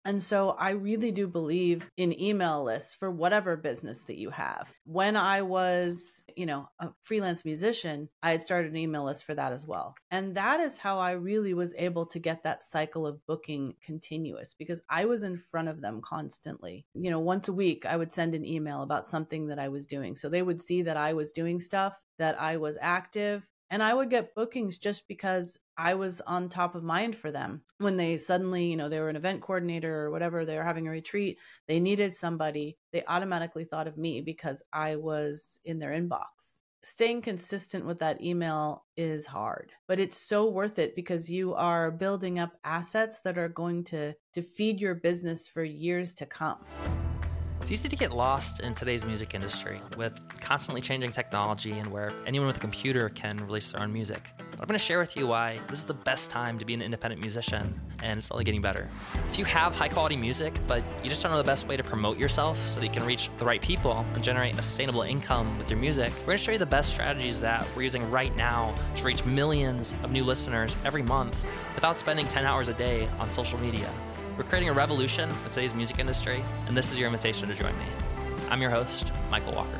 And so I really do believe in email lists for whatever business that you have. When I was, a freelance musician, I had started an email list for that as well. And that is how I really was able to get that cycle of booking continuous, because I was in front of them constantly. Once a week, I would send an email about something that I was doing. So they would see that I was doing stuff, that I was active, and I would get bookings just because I was on top of mind for them. When they suddenly, they were an event coordinator or whatever, they were having a retreat, they needed somebody, they automatically thought of me because I was in their inbox. Staying consistent with that email is hard, but it's so worth it because you are building up assets that are going to feed your business for years to come. It's easy to get lost in today's music industry with constantly changing technology and where anyone with a computer can release their own music. But I'm going to share with you why this is the best time to be an independent musician, and it's only getting better. If you have high quality music, but you just don't know the best way to promote yourself so that you can reach the right people and generate a sustainable income with your music, we're going to show you the best strategies that we're using right now to reach millions of new listeners every month without spending 10 hours a day on social media. We're creating a revolution in today's music industry, and this is your invitation to join me. I'm your host, Michael Walker.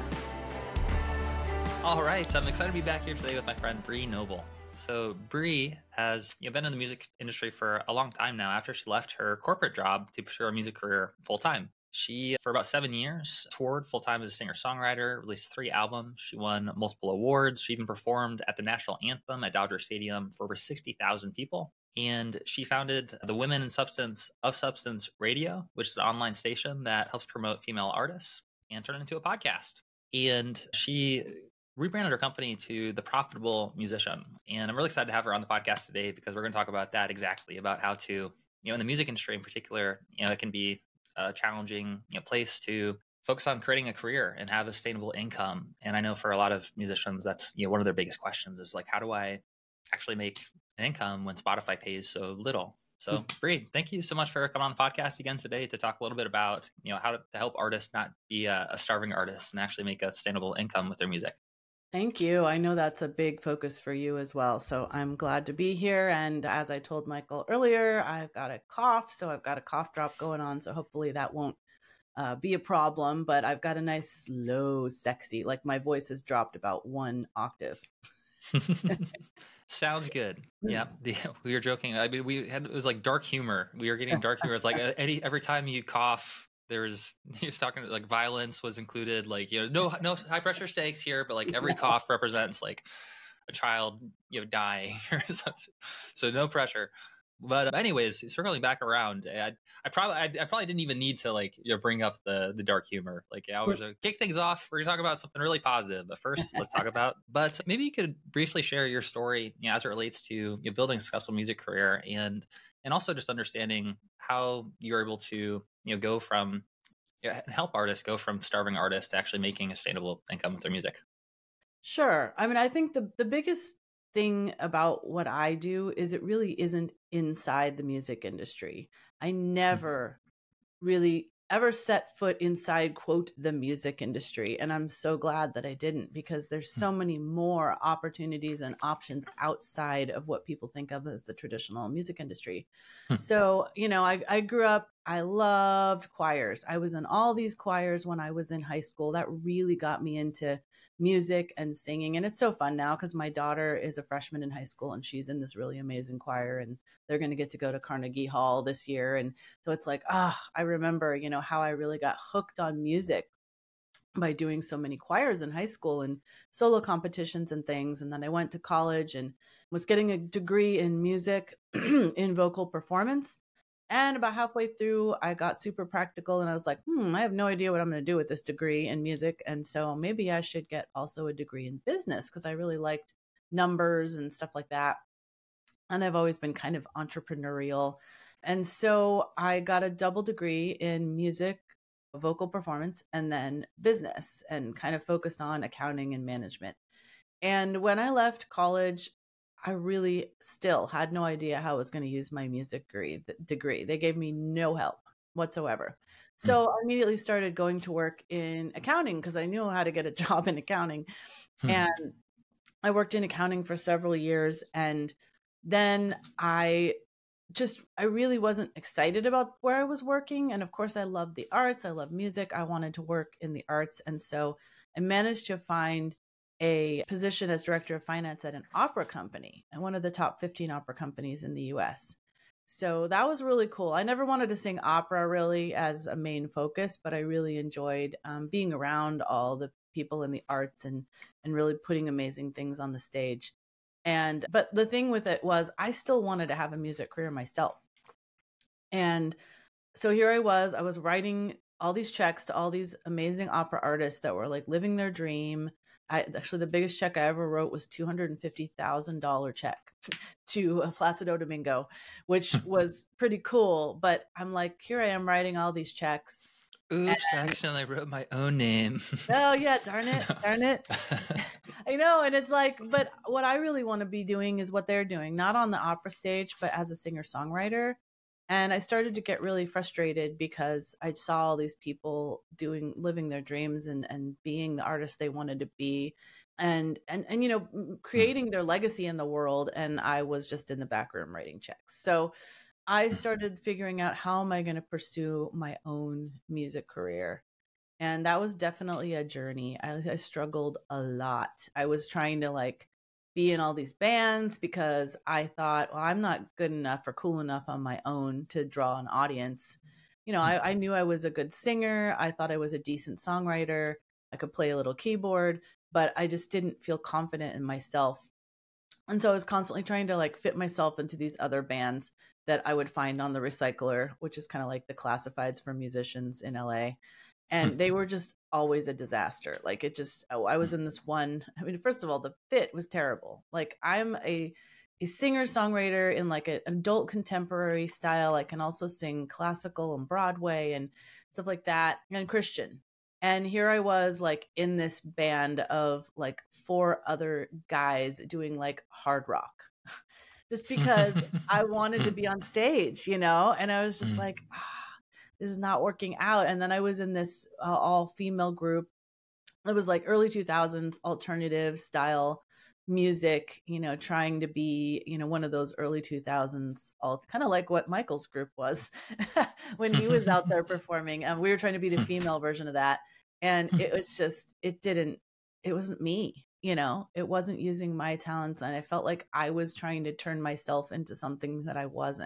All right, so I'm excited to be back here today with my friend Bree Noble. So Bree has been in the music industry for a long time now after she left her corporate job to pursue her music career full-time. She, for about 7 years, toured full-time as a singer-songwriter, released 3 albums. She won multiple awards. She even performed at the national anthem at Dodger Stadium for over 60,000 people. And she founded the Women in Substance Radio, which is an online station that helps promote female artists, and turned it into a podcast. And she rebranded her company to The Profitable Musician. And I'm really excited to have her on the podcast today because we're going to talk about that exactly, about how to, in the music industry in particular, it can be a challenging place to focus on creating a career and have a sustainable income. And I know for a lot of musicians, that's one of their biggest questions is like, how do I actually make an income when Spotify pays so little? So Bree, thank you so much for coming on the podcast again today to talk a little bit about how to help artists not be a starving artist and actually make a sustainable income with their music. Thank you. I know that's a big focus for you as well. So I'm glad to be here. And as I told Michael earlier, I've got a cough. So I've got a cough drop going on. So hopefully that won't be a problem. But I've got a nice, low, sexy, like my voice has dropped about 1 octave. Sounds good. Yeah. We were joking. I mean, it was like dark humor. We were getting dark humor. It's like every time you cough, he was talking like violence was included, like, no high pressure stakes here, but like every cough represents like a child, dying. So no pressure. But anyways, circling back around, I probably didn't even need to bring up the dark humor. Like I was kick things off. We're gonna talk about something really positive. But first, let's talk about. But maybe you could briefly share your story as it relates to building a successful music career and also just understanding how you're able to go from help artists go from starving artists to actually making a sustainable income with their music. Sure. I mean, I think the biggest thing about what I do is it really isn't inside the music industry. I never really ever set foot inside, quote, the music industry. And I'm so glad that I didn't, because there's so many more opportunities and options outside of what people think of as the traditional music industry. So, I grew up, I loved choirs. I was in all these choirs when I was in high school. That really got me into music and singing. And it's so fun now because my daughter is a freshman in high school and she's in this really amazing choir and they're going to get to go to Carnegie Hall this year. And so it's like, I remember, how I really got hooked on music by doing so many choirs in high school and solo competitions and things. And then I went to college and was getting a degree in music in vocal performance. And about halfway through, I got super practical and I was like, I have no idea what I'm going to do with this degree in music. And so maybe I should get also a degree in business because I really liked numbers and stuff like that. And I've always been kind of entrepreneurial. And so I got a double degree in music, vocal performance, and then business, and kind of focused on accounting and management. And when I left college, I really still had no idea how I was going to use my music degree. They gave me no help whatsoever. So I immediately started going to work in accounting because I knew how to get a job in accounting. And I worked in accounting for several years. And then I I really wasn't excited about where I was working. And of course, I love the arts. I love music. I wanted to work in the arts. And so I managed to find a position as director of finance at an opera company and one of the top 15 opera companies in the US. So that was really cool. I never wanted to sing opera really as a main focus, but I really enjoyed being around all the people in the arts and really putting amazing things on the stage. But the thing with it was I still wanted to have a music career myself. And so here I was writing all these checks to all these amazing opera artists that were like living their dream. Actually, the biggest check I ever wrote was $250,000 check to Placido Domingo, which was pretty cool. But I'm like, here I am writing all these checks. Oops, I accidentally wrote my own name. Oh yeah, darn it. I know. And it's like, but what I really want to be doing is what they're doing, not on the opera stage, but as a singer-songwriter. And I started to get really frustrated because I saw all these people living their dreams and being the artists they wanted to be and creating their legacy in the world. And I was just in the back room writing checks. So I started figuring out, how am I going to pursue my own music career? And that was definitely a journey. I struggled a lot. I was trying to like be in all these bands because I thought, well, I'm not good enough or cool enough on my own to draw an audience. I knew I was a good singer. I thought I was a decent songwriter. I could play a little keyboard, but I just didn't feel confident in myself. And so I was constantly trying to like fit myself into these other bands that I would find on the Recycler, which is kind of like the classifieds for musicians in LA. And they were just always a disaster. Like I was in this one. I mean, first of all, the fit was terrible. Like I'm a singer songwriter in like an adult contemporary style. I can also sing classical and Broadway and stuff like that, and Christian. And here I was like in this band of like 4 other guys doing like hard rock just because I wanted to be on stage, and I was just like, this is not working out. And then I was in this all female group. It was like early 2000s alternative style music, trying to be, one of those early 2000s, all kind of like what Michael's group was when he was out there performing. And we were trying to be the female version of that. And it was just, it wasn't me, it wasn't using my talents. And I felt like I was trying to turn myself into something that I wasn't.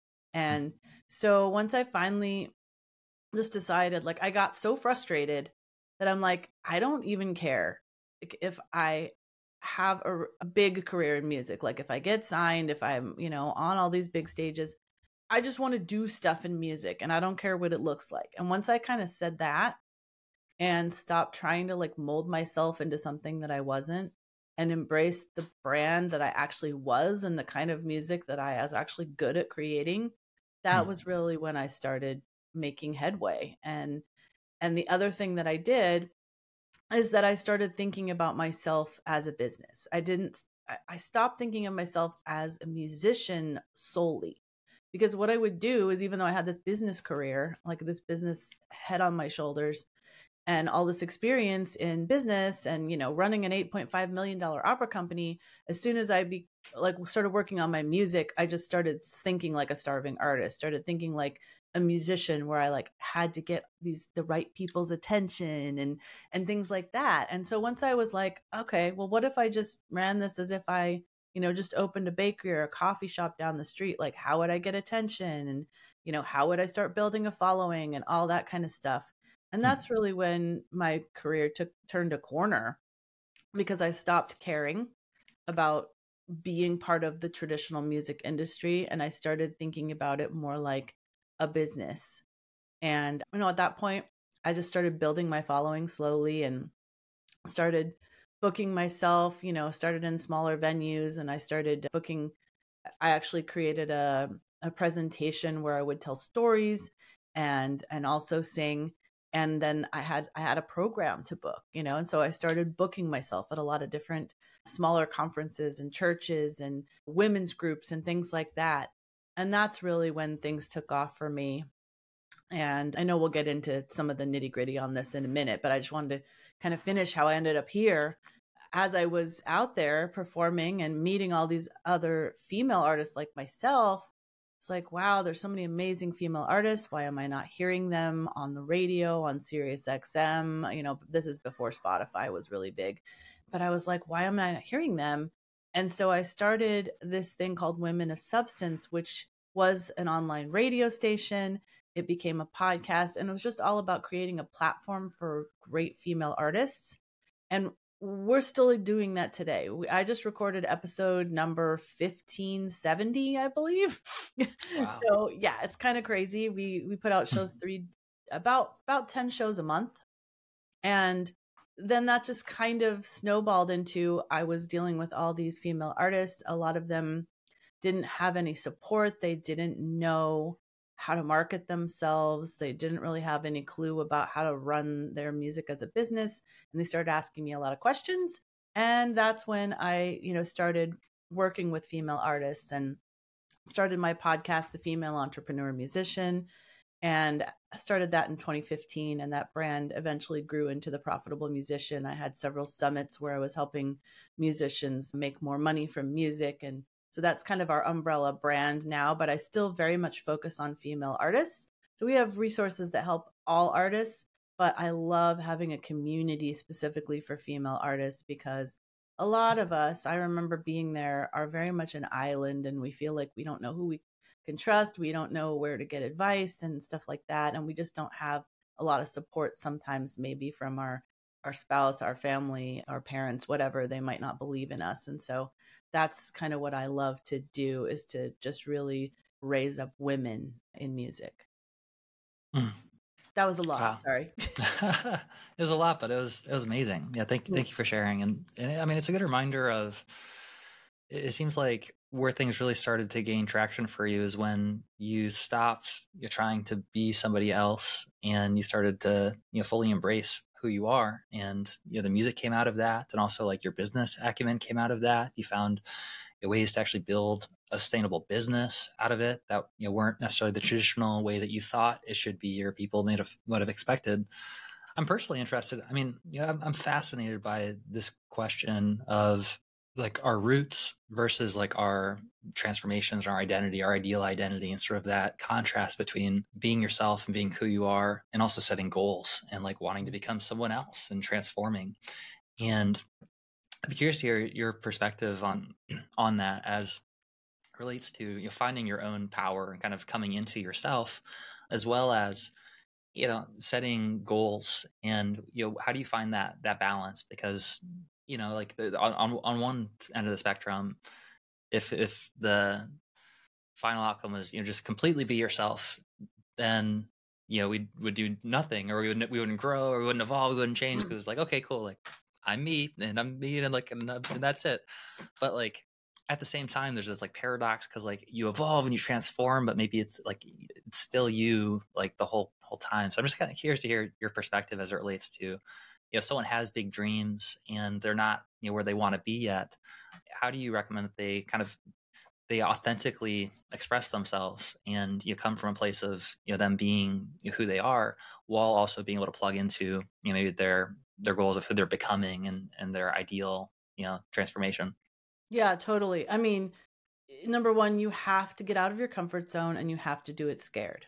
And so once I finally just decided, like, I got so frustrated that I'm like, I don't even care if I have a big career in music. Like if I get signed, if I'm, on all these big stages, I just want to do stuff in music and I don't care what it looks like. And once I kind of said that and stopped trying to like mold myself into something that I wasn't and embrace the brand that I actually was and the kind of music that I was actually good at creating, that was really when I started making headway. And the other thing that I did is that I started thinking about myself as a business. I stopped thinking of myself as a musician solely, because what I would do is, even though I had this business career, like this business head on my shoulders and all this experience in business and, running an $8.5 million opera company, as soon as I started working on my music, I just started thinking like a starving artist, started thinking like a musician, where I like had to get the right people's attention and things like that. And so once I was like, okay, well, what if I just ran this as if I, just opened a bakery or a coffee shop down the street? Like, how would I get attention? And, how would I start building a following and all that kind of stuff? And that's really when my career turned a corner, because I stopped caring about being part of the traditional music industry. And I started thinking about it more like a business. And, at that point, I just started building my following slowly and started booking myself, started in smaller venues, and I started booking. I actually created a presentation where I would tell stories and also sing. And then I had a program to book, and so I started booking myself at a lot of different smaller conferences and churches and women's groups and things like that. And that's really when things took off for me. And I know we'll get into some of the nitty gritty on this in a minute, but I just wanted to kind of finish how I ended up here. As I was out there performing and meeting all these other female artists like myself, It's like, wow, there's so many amazing female artists. Why am I not hearing them on the radio, on Sirius XM? This is before Spotify was really big. But I was like, why am I not hearing them? And so I started this thing called Women of Substance, which was an online radio station. It became a podcast, and it was just all about creating a platform for great female artists. And we're still doing that today. I just recorded episode number 1570, I believe. Wow. So yeah, it's kind of crazy. We put out shows about 10 shows a month. And then that just kind of snowballed into, I was dealing with all these female artists. A lot of them didn't have any support. They didn't know how to market themselves. They didn't really have any clue about how to run their music as a business. And they started asking me a lot of questions. And that's when I, started working with female artists and started my podcast, The Female Entrepreneur Musician. And I started that in 2015. And that brand eventually grew into The Profitable Musician. I had several summits where I was helping musicians make more money from music. And so that's kind of our umbrella brand now, but I still very much focus on female artists. So we have resources that help all artists, but I love having a community specifically for female artists because a lot of us, I remember being there, are very much an island, and we feel like we don't know who we can trust. We don't know where to get advice and stuff like that. And we just don't have a lot of support sometimes, maybe from our spouse, our family, our parents, whatever. They might not believe in us. And so that's kind of what I love to do, is to just really raise up women in music. That was a lot. Wow. Sorry. It was a lot, but it was amazing. Yeah. Thank you for sharing. And I mean, it's a good reminder of, it seems like where things really started to gain traction for you is when you stopped trying to be somebody else and you started to fully embrace who you are. And the music came out of that, and also like your business acumen came out of that. You found ways to actually build a sustainable business out of it that weren't necessarily the traditional way that you thought it should be or people would have expected. I'm personally interested. I mean, I'm fascinated by this question of like our roots versus like our transformations, our identity, our ideal identity, and sort of that contrast between being yourself and being who you are, and also setting goals and like wanting to become someone else and transforming. And I'd be curious to hear your perspective on that as relates to finding your own power and kind of coming into yourself, as well as setting goals. And how do you find that balance? Because like on one end of the spectrum, if the final outcome is just completely be yourself, then we would do nothing, or we wouldn't grow, or we wouldn't evolve, we wouldn't change, because it's like, okay, cool, like I'm me and that's it. But like at the same time, there's this like paradox, because like you evolve and you transform, but maybe it's like it's still you like the whole time. So I'm just kind of curious to hear your perspective as it relates to if someone has big dreams and they're not where they want to be yet. How do you recommend that they authentically express themselves and come from a place of them being who they are, while also being able to plug into maybe their goals of who they're becoming and their ideal transformation? Yeah, totally. I mean, number one, you have to get out of your comfort zone, and you have to do it scared.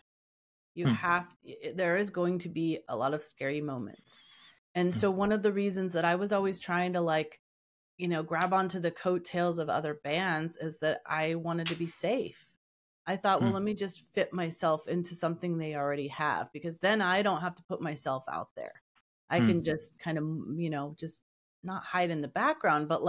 There is going to be a lot of scary moments. And so one of the reasons that I was always trying to grab onto the coattails of other bands is that I wanted to be safe. I thought, well, let me just fit myself into something they already have, because then I don't have to put myself out there. I can just kind of, just not hide in the background, but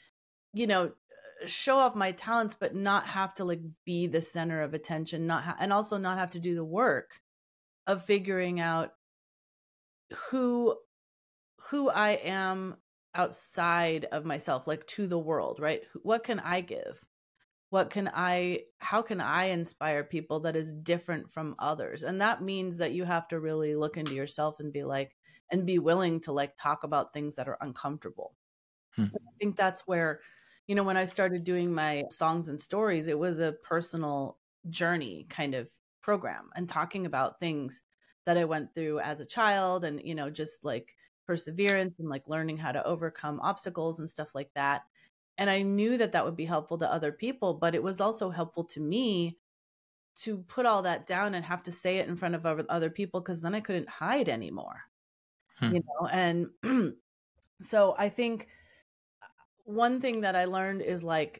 show off my talents, but not have to be the center of attention, and also not have to do the work of figuring out who I am outside of myself, to the world, right? What can I give? How can I inspire people that is different from others? And that means that you have to really look into yourself and be willing to talk about things that are uncomfortable. I think that's where, when I started doing my songs and stories, it was a personal journey kind of program, and talking about things that I went through as a child, and, just perseverance and learning how to overcome obstacles and stuff like that. And I knew that would be helpful to other people, but it was also helpful to me to put all that down and have to say it in front of other people, because then I couldn't hide anymore, you know? And so I think one thing that I learned is like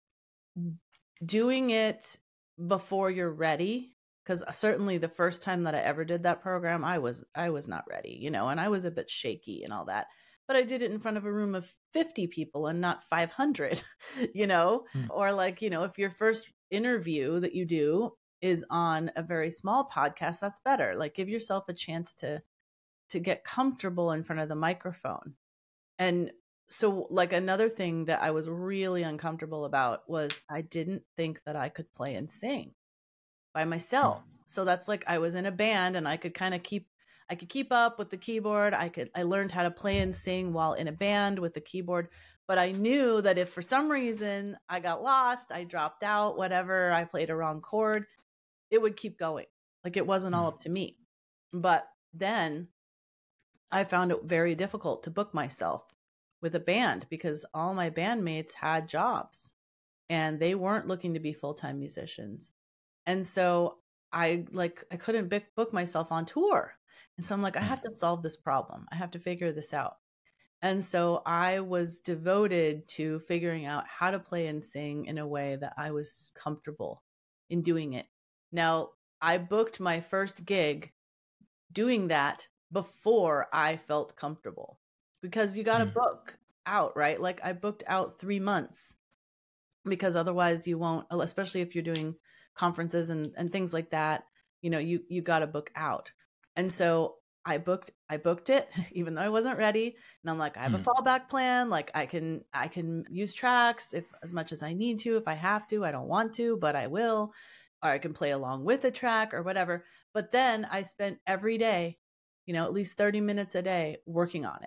doing it before you're ready. Because certainly the first time that I ever did that program, I was not ready, you know, and I was a bit shaky and all that. But I did it in front of a room of 50 people and not 500, you know, or like, you know, if your first interview that you do is on a very small podcast, that's better. Like give yourself a chance to get comfortable in front of the microphone. And so like another thing that I was really uncomfortable about was I didn't think that I could play and sing by myself. So that's like I was in a band and I could kind of keep up with the keyboard. I learned how to play and sing while in a band with the keyboard, but I knew that if for some reason I got lost, I dropped out, whatever, I played a wrong chord, it would keep going. Like it wasn't all up to me. But then I found it very difficult to book myself with a band because all my bandmates had jobs and they weren't looking to be full-time musicians. And so I couldn't book myself on tour. And so I'm like, I have to solve this problem. I have to figure this out. And so I was devoted to figuring out how to play and sing in a way that I was comfortable in doing it. Now, I booked my first gig doing that before I felt comfortable, because you got to book out, right? Like I booked out 3 months because otherwise you won't, especially if you're doing conferences and things like that, you know, you got to book out. And so I booked it even though I wasn't ready. And I'm like, I have a fallback plan. Like I can use tracks if as much as I need to, if I have to. I don't want to, but I will. Or I can play along with a track or whatever. But then I spent every day, you know, at least 30 minutes a day working on it.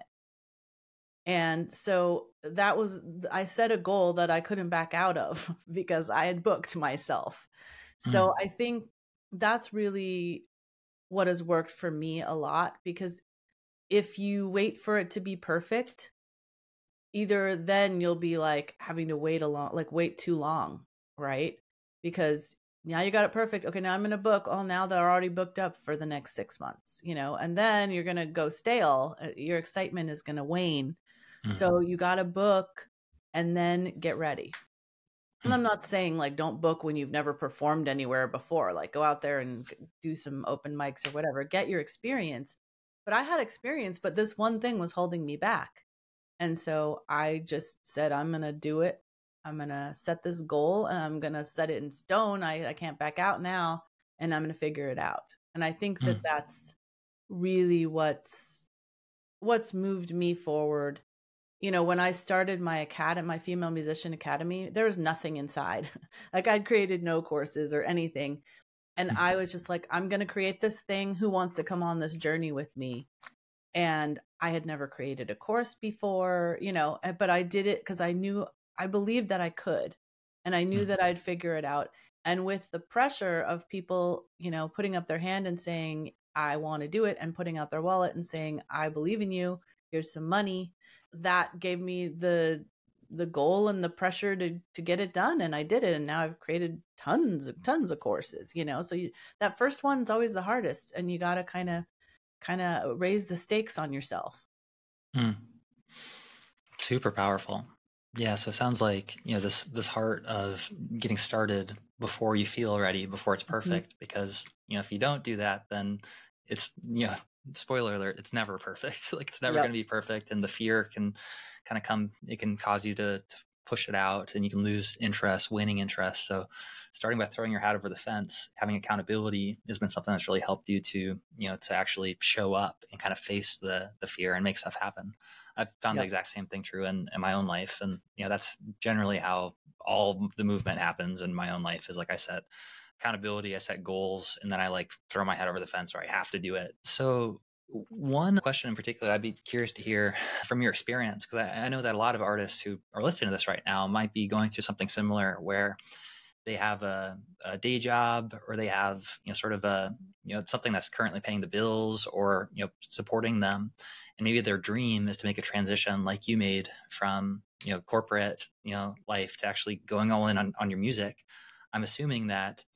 And so I set a goal that I couldn't back out of because I had booked myself. So I think that's really what has worked for me a lot, because if you wait for it to be perfect, either then you'll be like having to wait too long, right? Because now you got it perfect. Okay, now I'm going to book. Oh, now they're already booked up for the next 6 months, you know, and then you're going to go stale. Your excitement is going to wane. So you got to book and then get ready. And I'm not saying like don't book when you've never performed anywhere before. Like go out there and do some open mics or whatever. Get your experience. But I had experience, but this one thing was holding me back. And so I just said, I'm going to do it. I'm going to set this goal and I'm going to set it in stone. I can't back out now, and I'm going to figure it out. And I think that that's really what's moved me forward. You know, when I started my academy, my Female Musician Academy, there was nothing inside. Like I'd created no courses or anything. And I was just like, I'm going to create this thing. Who wants to come on this journey with me? And I had never created a course before, you know, but I did it because I believed that I could, and I knew that I'd figure it out. And with the pressure of people, you know, putting up their hand and saying, I want to do it, and putting out their wallet and saying, I believe in you, here's some money, that gave me the goal and the pressure to get it done. And I did it. And now I've created tons of courses, you know, so that first one's always the hardest, and you got to kind of raise the stakes on yourself. Super powerful. Yeah. So it sounds like, you know, this heart of getting started before you feel ready, before it's perfect, because, you know, if you don't do that, then it's, you know, spoiler alert, it's never perfect. Like it's never going to be perfect. And the fear can kind of come, it can cause you to push it out, and you can lose interest, waning interest. So starting by throwing your hat over the fence, having accountability has been something that's really helped you to, you know, to actually show up and kind of face the fear and make stuff happen. I've found the exact same thing true in my own life. And, you know, that's generally how all the movement happens in my own life, is like I set accountability, I set goals, and then I like throw my head over the fence, or I have to do it. So one question in particular, I'd be curious to hear from your experience, because I know that a lot of artists who are listening to this right now might be going through something similar, where they have a day job, or they have, you know, sort of a, you know, something that's currently paying the bills or, you know, supporting them. And maybe their dream is to make a transition like you made from, you know, corporate, you know, life to actually going all in on your music. I'm assuming that,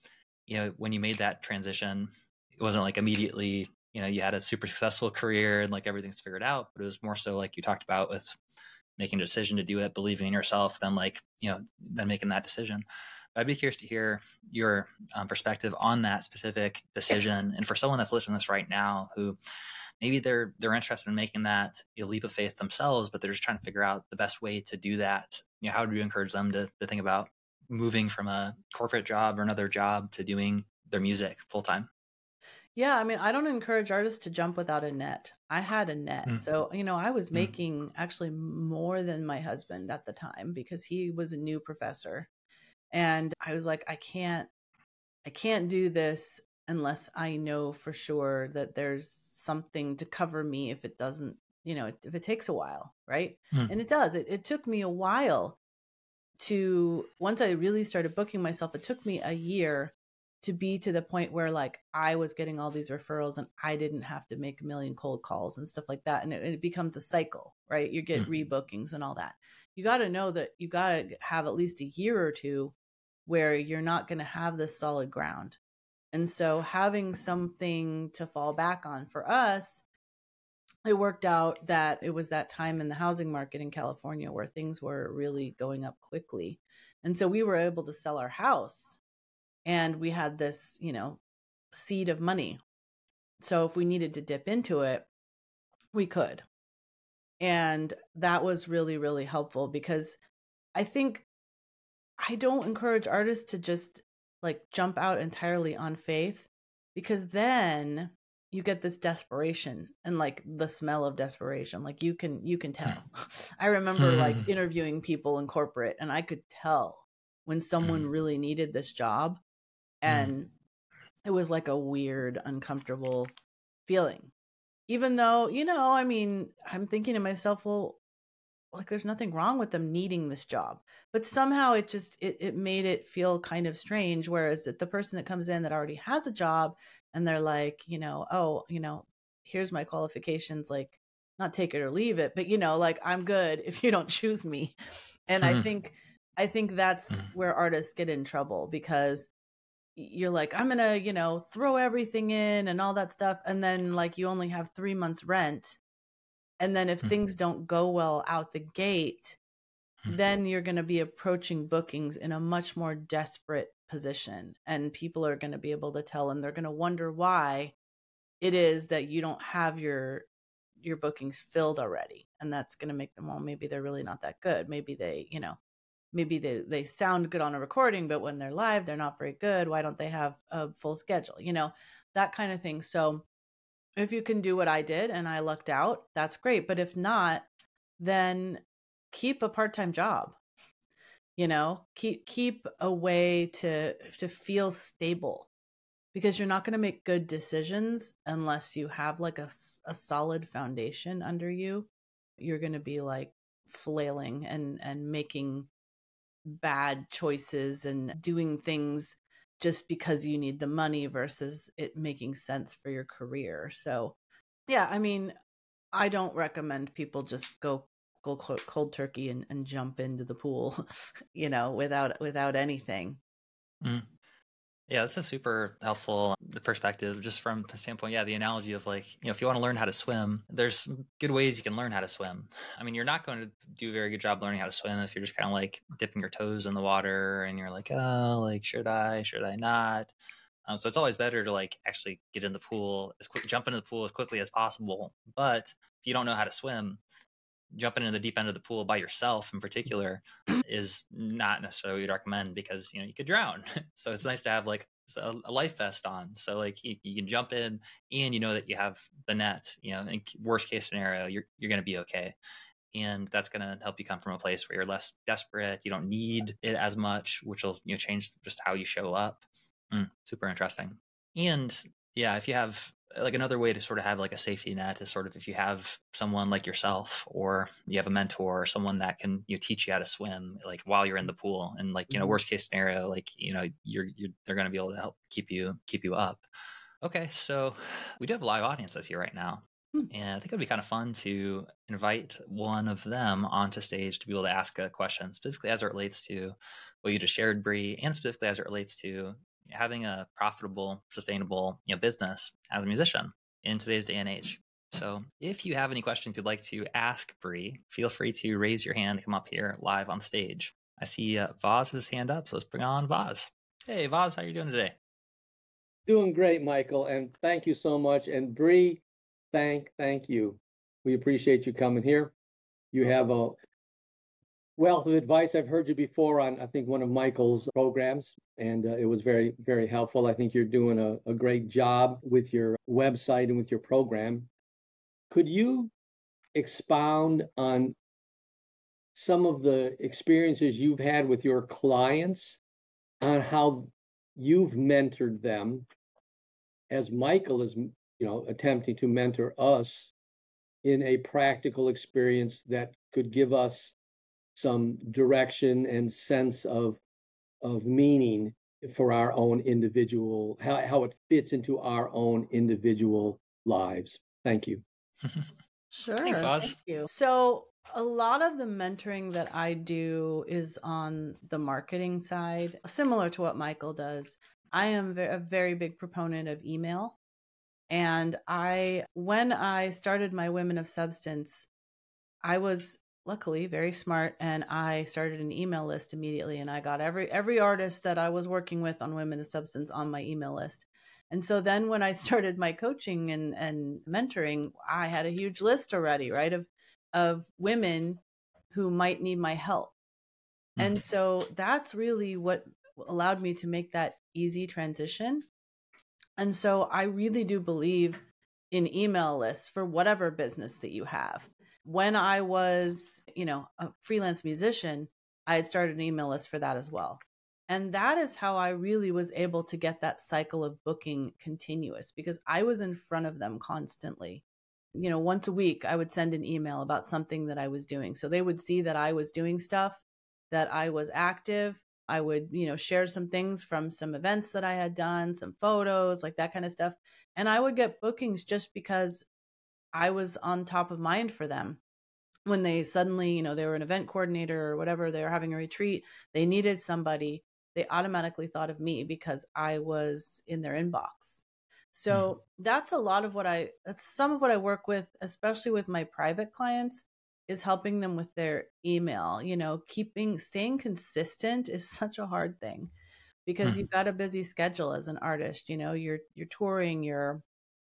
when you made that transition, it wasn't like immediately, you had a super successful career and like everything's figured out, but it was more so like you talked about with making a decision to do it, believing in yourself, then like, then making that decision. But I'd be curious to hear your perspective on that specific decision. And for someone that's listening to this right now, who maybe they're interested in making that leap of faith themselves, but they're just trying to figure out the best way to do that. How do you encourage them to think about moving from a corporate job or another job to doing their music full time? Yeah, I mean, I don't encourage artists to jump without a net. I had a net. Mm. So, I was making actually more than my husband at the time because he was a new professor. And I was like, I can't do this unless I know for sure that there's something to cover me if it doesn't, if it takes a while, right? Mm. And it does. It took me a while once I really started booking myself, it took me a year to be to the point where like I was getting all these referrals and I didn't have to make a million cold calls and stuff like that. And it becomes a cycle, right? You get rebookings and all that. You got to know that you got to have at least a year or two where you're not going to have this solid ground. And so having something to fall back on for us, it worked out that it was that time in the housing market in California where things were really going up quickly. And so we were able to sell our house and we had this, seed of money. So if we needed to dip into it, we could. And that was really, really helpful because I think I don't encourage artists to just like jump out entirely on faith because then you get this desperation and like the smell of desperation. Like you can tell. I remember like interviewing people in corporate and I could tell when someone really needed this job, and it was like a weird, uncomfortable feeling. Even though, I mean, I'm thinking to myself, well, like there's nothing wrong with them needing this job, but somehow it just it made it feel kind of strange, whereas the person that comes in that already has a job and they're like, oh, here's my qualifications, like not take it or leave it, but like I'm good if you don't choose me. And I think that's where artists get in trouble because you're like, I'm gonna throw everything in and all that stuff, and then like you only have 3 months rent. And then if things don't go well out the gate, then you're going to be approaching bookings in a much more desperate position. And people are going to be able to tell, and they're going to wonder why it is that you don't have your bookings filled already. And that's going to make them, well, maybe they're really not that good. Maybe they sound good on a recording, but when they're live, they're not very good. Why don't they have a full schedule? That kind of thing. So if you can do what I did and I lucked out, that's great. But if not, then keep a part-time job. Keep a way to feel stable, because you're not going to make good decisions unless you have like a solid foundation under you. You're going to be like flailing and making bad choices and doing things just because you need the money versus it making sense for your career. So, yeah, I mean, I don't recommend people just go cold turkey and jump into the pool, without anything. Yeah, that's a super helpful perspective just from the standpoint, the analogy of like, if you want to learn how to swim, there's good ways you can learn how to swim. I mean, you're not going to do a very good job learning how to swim if you're just kind of like dipping your toes in the water and you're like, oh, like, should I not? So it's always better to like actually get in the pool jump into the pool as quickly as possible. But if you don't know how to swim, jumping into the deep end of the pool by yourself in particular is not necessarily what you'd recommend, because you could drown. So it's nice to have like a life vest on, so like you can jump in and you know that you have the net. In worst case scenario, you're going to be okay, and that's going to help you come from a place where you're less desperate. You don't need it as much, which will change just how you show up. Super interesting. And yeah, if you have like another way to sort of have like a safety net is sort of if you have someone like yourself, or you have a mentor or someone that can teach you how to swim like while you're in the pool, and like worst case scenario, like they're going to be able to help keep you up. Okay, so we do have live audiences here right now, and I think it'd be kind of fun to invite one of them onto stage to be able to ask a question specifically as it relates to what you just shared, Bree, and specifically as it relates to having a profitable, sustainable, business as a musician in today's day and age. So if you have any questions you'd like to ask Bree, feel free to raise your hand and come up here live on stage. I see Vaz has his hand up, so let's bring on Vaz. Hey, Vaz, how are you doing today? Doing great, Michael, and thank you so much. And Bree, thank you. We appreciate you coming here. You have a wealth of advice. I've heard you before on, I think, one of Michael's programs, and it was very, very helpful. I think you're doing a great job with your website and with your program. Could you expound on some of the experiences you've had with your clients on how you've mentored them as Michael is, attempting to mentor us in a practical experience that could give us some direction and sense of meaning for our own individual, how it fits into our own individual lives. Thank you. Sure. Thanks, Vaz. Thank you. So a lot of the mentoring that I do is on the marketing side, similar to what Michael does. I am a very big proponent of email. And when I started my Women of Substance, I was luckily very smart, and I started an email list immediately, and I got every artist that I was working with on Women of Substance on my email list. And so then when I started my coaching and mentoring, I had a huge list already, right, of women who might need my help. And so that's really what allowed me to make that easy transition. And so I really do believe in email lists for whatever business that you have. When I was, a freelance musician, I had started an email list for that as well. And that is how I really was able to get that cycle of booking continuous, because I was in front of them constantly. Once a week, I would send an email about something that I was doing. So they would see that I was doing stuff, that I was active. I would, share some things from some events that I had done, some photos, like that kind of stuff. And I would get bookings just because I was on top of mind for them. When they suddenly, they were an event coordinator or whatever, they were having a retreat, they needed somebody, they automatically thought of me because I was in their inbox. So that's some of what I work with, especially with my private clients, is helping them with their email. Staying consistent is such a hard thing because you've got a busy schedule as an artist. You're touring, you're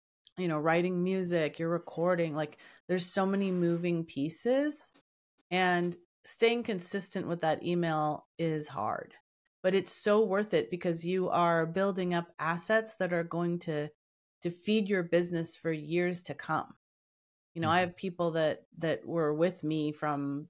writing music, you're recording, like there's so many moving pieces, and staying consistent with that email is hard, but it's so worth it because you are building up assets that are going to feed your business for years to come. I have people that were with me from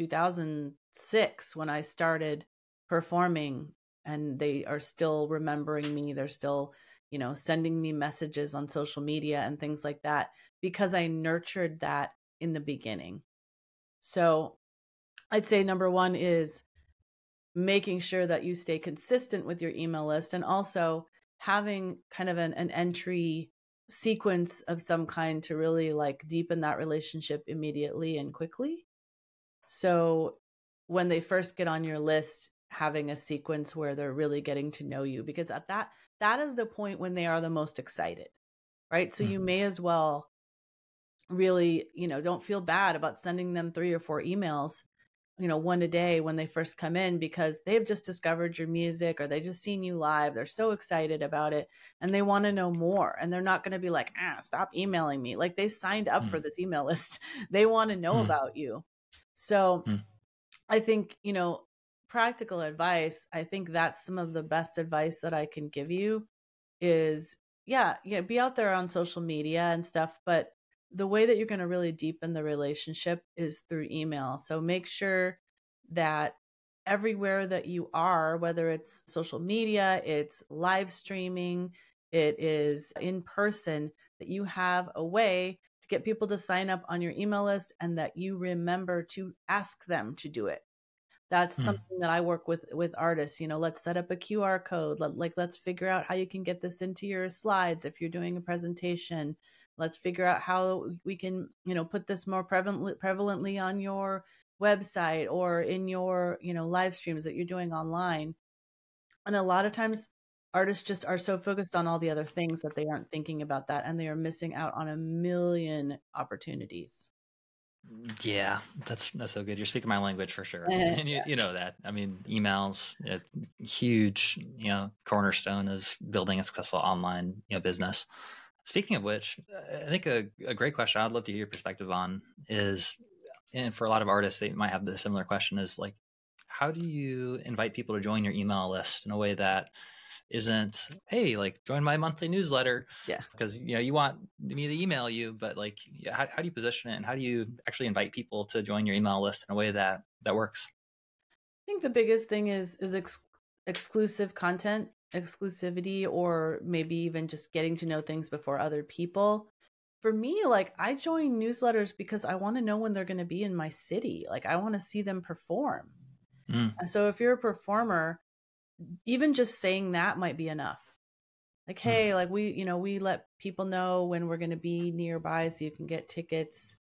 2006 when I started performing, and they are still remembering me. They're still, sending me messages on social media and things like that because I nurtured that in the beginning. So I'd say number one is making sure that you stay consistent with your email list, and also having kind of an entry sequence of some kind to really like deepen that relationship immediately and quickly. So when they first get on your list, having a sequence where they're really getting to know you, because at that is the point when they are the most excited, right? So you may as well really, don't feel bad about sending them 3 or 4 emails, one a day when they first come in, because they've just discovered your music or they just seen you live. They're so excited about it and they want to know more. And they're not going to be like, stop emailing me. Like they signed up for this email list. They want to know about you. So I think, practical advice, I think that's some of the best advice that I can give you is, be out there on social media and stuff, but the way that you're going to really deepen the relationship is through email. So make sure that everywhere that you are, whether it's social media, it's live streaming, it is in person, that you have a way to get people to sign up on your email list and that you remember to ask them to do it. That's something that I work with artists. Let's set up a QR code. Let's figure out how you can get this into your slides if you're doing a presentation. Let's figure out how we can, put this more prevalently on your website or in your, live streams that you're doing online. And a lot of times artists just are so focused on all the other things that they aren't thinking about that, and they are missing out on a million opportunities. Yeah, that's so good. You're speaking my language for sure. And you know that. I mean, emails, huge, cornerstone of building a successful online, business. Speaking of which, I think a great question I'd love to hear your perspective on is, and for a lot of artists, they might have the similar question, is like, how do you invite people to join your email list in a way that isn't, hey, like join my monthly newsletter? Yeah. Because you want me to email you, but like, how do you position it, and how do you actually invite people to join your email list in a way that works? I think the biggest thing is exclusive content, exclusivity, or maybe even just getting to know things before other people. For me, like I join newsletters because I want to know when they're going to be in my city. Like I want to see them perform. And so if you're a performer, even just saying that might be enough. Like, hey, like we let people know when we're going to be nearby so you can get tickets,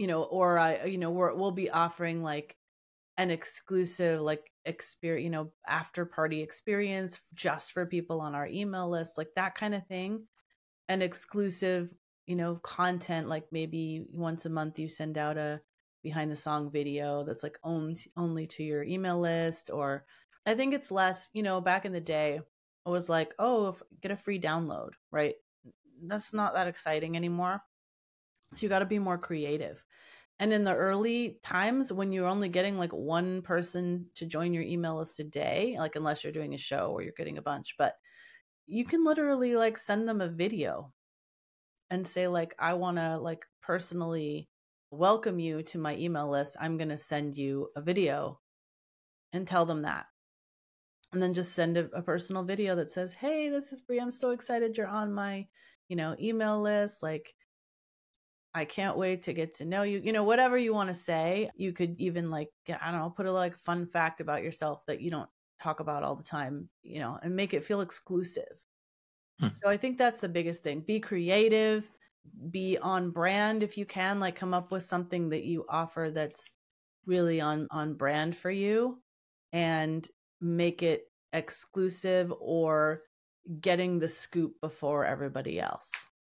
or we'll be offering like an exclusive like experience, after party experience just for people on our email list, like that kind of thing. And exclusive, content, like maybe once a month you send out a behind the song video that's like only to your email list. Or I think it's less, back in the day it was like, oh, get a free download, right? That's not that exciting anymore. So you got to be more creative. And in the early times when you're only getting like one person to join your email list a day, like unless you're doing a show or you're getting a bunch, but you can literally like send them a video and say like, I want to like personally welcome you to my email list. I'm going to send you a video, and tell them that. And then just send a personal video that says, hey, this is Brie. I'm so excited you're on my, email list. Like, I can't wait to get to know you. Whatever you want to say. You could even like, I don't know, put a like fun fact about yourself that you don't talk about all the time, and make it feel exclusive. So I think that's the biggest thing. Be creative, be on brand if you can, like come up with something that you offer that's really on brand for you, and make it exclusive or getting the scoop before everybody else.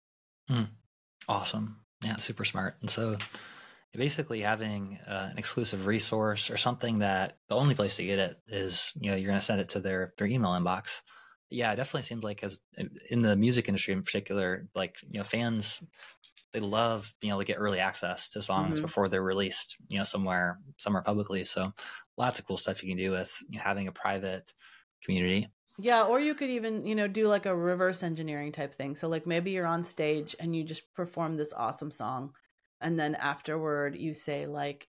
Awesome. Yeah, super smart. And so basically having an exclusive resource or something that the only place to get it is, you're going to send it to their email inbox. Yeah, it definitely seems like, as in the music industry in particular, like, fans, they love being able to get early access to songs before they're released, somewhere publicly. So lots of cool stuff you can do with having a private community. Yeah, or you could even, do like a reverse engineering type thing. So like maybe you're on stage and you just perform this awesome song, and then afterward you say like,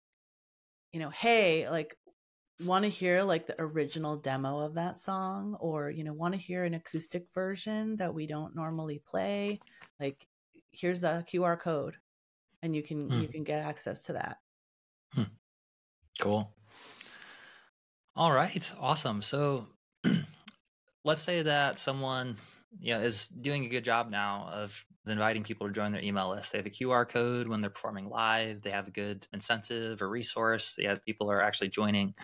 hey, like want to hear like the original demo of that song, or want to hear an acoustic version that we don't normally play, like here's the QR code, and you can get access to that. Cool. All right, awesome. So let's say that someone is doing a good job now of inviting people to join their email list. They have a QR code when they're performing live. They have a good incentive or resource. People are actually joining.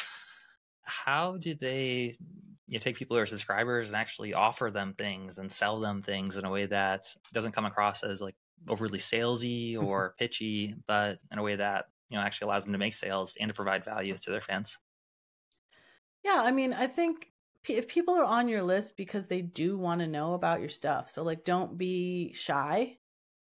How do they take people who are subscribers and actually offer them things and sell them things in a way that doesn't come across as like overly salesy or pitchy, but in a way that actually allows them to make sales and to provide value to their fans? Yeah, I mean, I think if people are on your list because they do want to know about your stuff, so like don't be shy.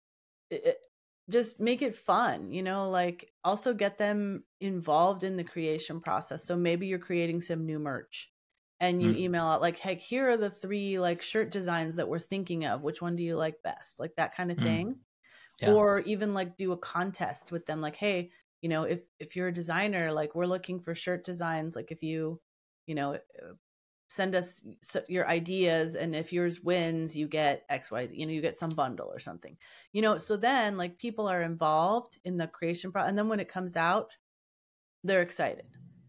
Just make it fun, like also get them involved in the creation process. So maybe you're creating some new merch and you email out like, hey, here are the 3 like shirt designs that we're thinking of. Which one do you like best? Like that kind of thing. Yeah. Or even like do a contest with them. Like, hey, if you're a designer, like we're looking for shirt designs. Like if you, send us your ideas, and if yours wins, you get XYZ, you get some bundle or something, so then like people are involved in the creation process, and then when it comes out, they're excited.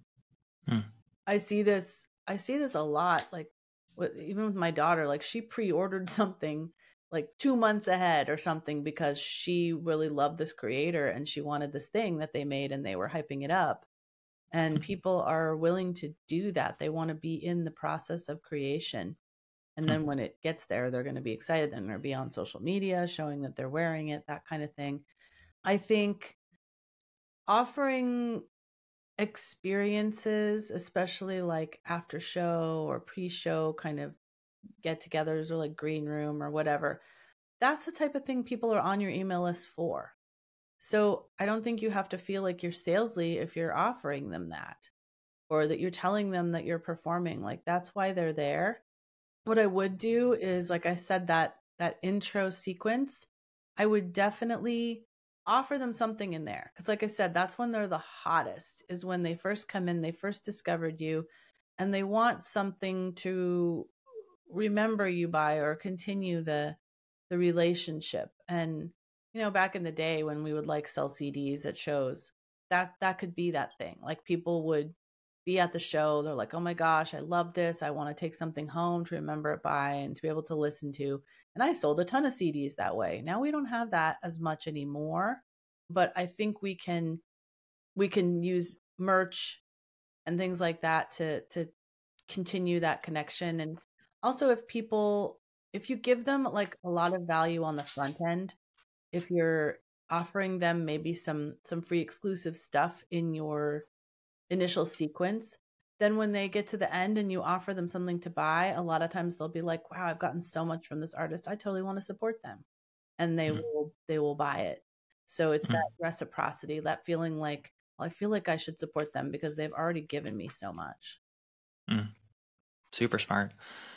I see this a lot, like even with my daughter, like she pre-ordered something like 2 months ahead or something because she really loved this creator and she wanted this thing that they made and they were hyping it up. And people are willing to do that. They want to be in the process of creation. And then when it gets there, they're going to be excited. Then they'll be on social media showing that they're wearing it, that kind of thing. I think offering experiences, especially like after show or pre-show kind of get-togethers or like green room or whatever, that's the type of thing people are on your email list for. So I don't think you have to feel like you're salesy if you're offering them that, or that you're telling them that you're performing. Like, that's why they're there. What I would do is, like I said, that intro sequence, I would definitely offer them something in there. Because like I said, that's when they're the hottest, is when they first come in, they first discovered you, and they want something to remember you by or continue the relationship. And back in the day when we would like sell CDs at shows, that could be that thing. Like, people would be at the show, they're like, oh my gosh, I love this, I want to take something home to remember it by and to be able to listen to. And I sold a ton of CDs that way. Now we don't have that as much anymore, but I think we can use merch and things like that to continue that connection. And also, if you give them like a lot of value on the front end, if you're offering them maybe some free exclusive stuff in your initial sequence, then when they get to the end and you offer them something to buy, a lot of times they'll be like, wow, I've gotten so much from this artist, I totally want to support them. And they will buy it. So it's that reciprocity, that feeling like, well, I feel like I should support them because they've already given me so much. Super smart.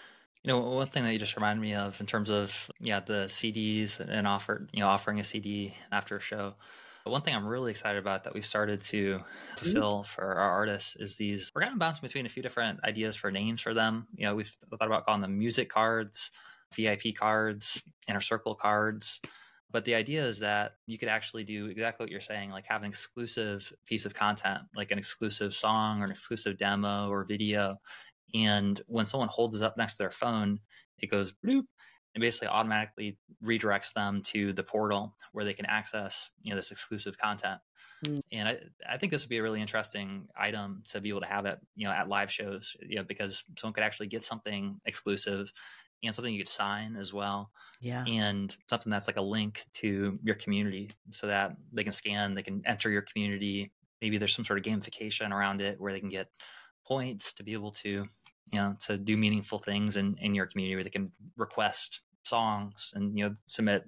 One thing that you just reminded me of in terms of the CDs and offering a CD after a show. One thing I'm really excited about that we started to fill for our artists is these. We're kind of bouncing between a few different ideas for names for them. We've thought about calling them music cards, VIP cards, inner circle cards. But the idea is that you could actually do exactly what you're saying, like have an exclusive piece of content, like an exclusive song or an exclusive demo or video. And when someone holds it up next to their phone, it goes bloop, and basically automatically redirects them to the portal where they can access, this exclusive content. And I think this would be a really interesting item to be able to have at live shows, because someone could actually get something exclusive and something you could sign as well. Yeah. And something that's like a link to your community so that they can scan, they can enter your community. Maybe there's some sort of gamification around it where they can get points to be able to to do meaningful things in your community, where they can request songs and submit,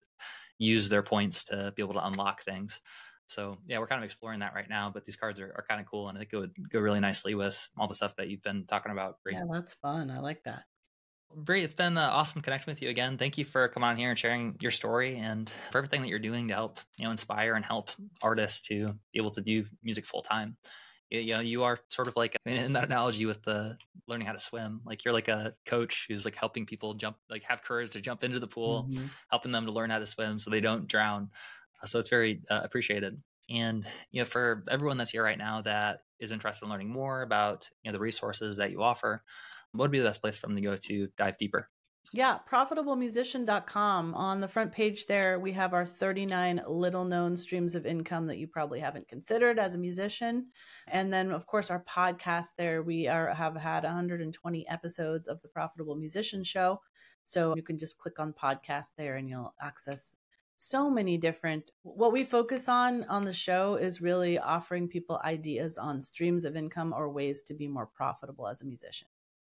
use their points to be able to unlock things. So we're kind of exploring that right now, but these cards are kind of cool, and I think it would go really nicely with all the stuff that you've been talking about, Bree. Yeah, that's fun. I like that. Bree, it's been awesome connecting with you again. Thank you for coming on here and sharing your story and for everything that you're doing to help inspire and help artists to be able to do music full time. You are sort of like, in that analogy with the learning how to swim, like you're like a coach who's like helping people jump, like have courage to jump into the pool, helping them to learn how to swim so they don't drown. So it's very appreciated. And, for everyone that's here right now that is interested in learning more about, the resources that you offer, what would be the best place for them to go to dive deeper? Yeah, profitablemusician.com. On the front page there, we have our 39 little known streams of income that you probably haven't considered as a musician. And then, of course, our podcast there, we have had 120 episodes of the Profitable Musician Show. So you can just click on podcast there and you'll access so many different. What we focus on the show is really offering people ideas on streams of income or ways to be more profitable as a musician.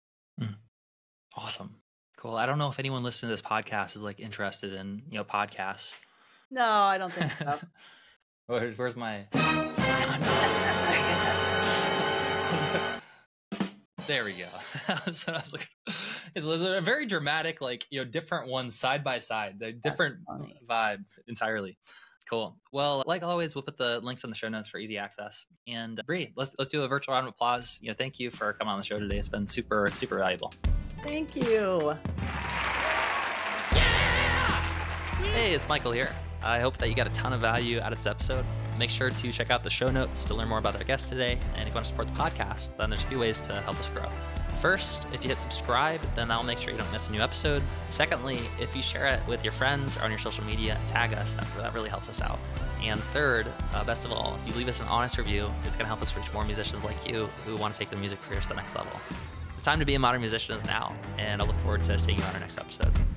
Awesome. Cool. I don't know if anyone listening to this podcast is like interested in, podcasts. No, I don't think so. Where's my... There we go. So I was like, it's a very dramatic, like, different ones side by side, the different vibe entirely. Cool. Well, like always, we'll put the links in the show notes for easy access. And Bree, let's do a virtual round of applause. Thank you for coming on the show today. It's been super, super valuable. Thank you. Yeah! Hey, it's Michael here. I hope that you got a ton of value out of this episode. Make sure to check out the show notes to learn more about our guest today. And if you want to support the podcast, then there's a few ways to help us grow. First, if you hit subscribe, then that'll make sure you don't miss a new episode. Secondly, if you share it with your friends or on your social media, tag us. That really helps us out. And third, best of all, if you leave us an honest review, it's going to help us reach more musicians like you who want to take their music careers to the next level. time to be a modern musician is now, and I look forward to seeing you on our next episode.